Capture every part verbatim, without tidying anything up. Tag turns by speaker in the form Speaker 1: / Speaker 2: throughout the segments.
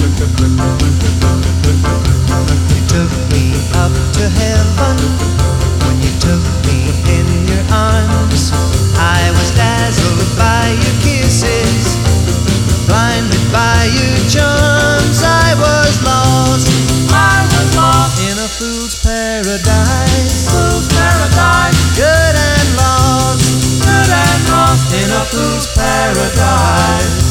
Speaker 1: You took me up to heaven when you took me in your arms. I was dazzled by your kisses, blinded by your charms. I was lost,
Speaker 2: I was lost
Speaker 1: in a fool's paradise.
Speaker 2: fool's paradise,
Speaker 1: Good and lost,
Speaker 2: good and lost
Speaker 1: in a fool's paradise.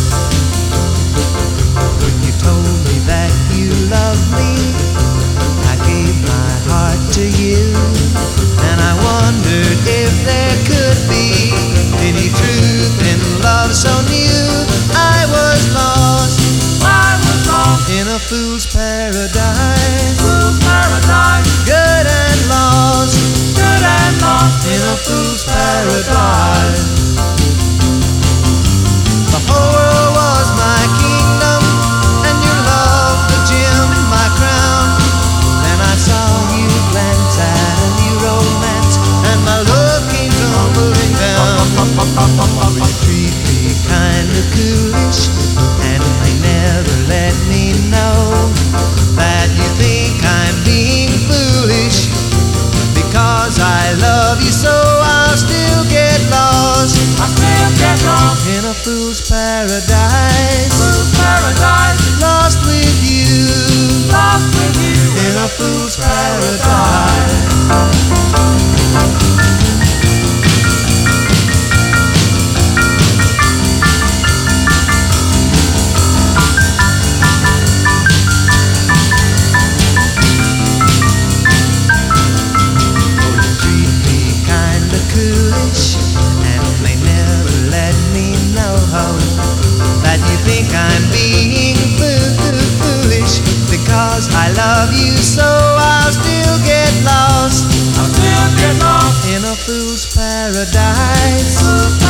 Speaker 1: When you told me that you loved me, I gave my heart to you, and I wondered if there could be any truth in love so new. I was lost,
Speaker 2: I was lost
Speaker 1: in a fool's paradise.
Speaker 2: fool's paradise,
Speaker 1: Good and lost,
Speaker 2: good and lost
Speaker 1: in a fool's paradise. The whole world was my kingdom, and your love the gem, my crown. Then I saw you glance at a new romance, and my love came tumbling down. You treat me kinda coolish, and they never let me know that you think I'm being foolish. Because I love you so, I'll still get lost
Speaker 2: I still get lost
Speaker 1: in a fool's paradise.
Speaker 2: fool's paradise,
Speaker 1: Lost with you
Speaker 2: lost with you
Speaker 1: in a fool's paradise. Oh, you treat me kinda coolish, and they never let me know that you think I'm being foo- foolish. Because I love you so, I'll still get lost
Speaker 2: I still get lost
Speaker 1: in a fool's paradise.
Speaker 2: fool's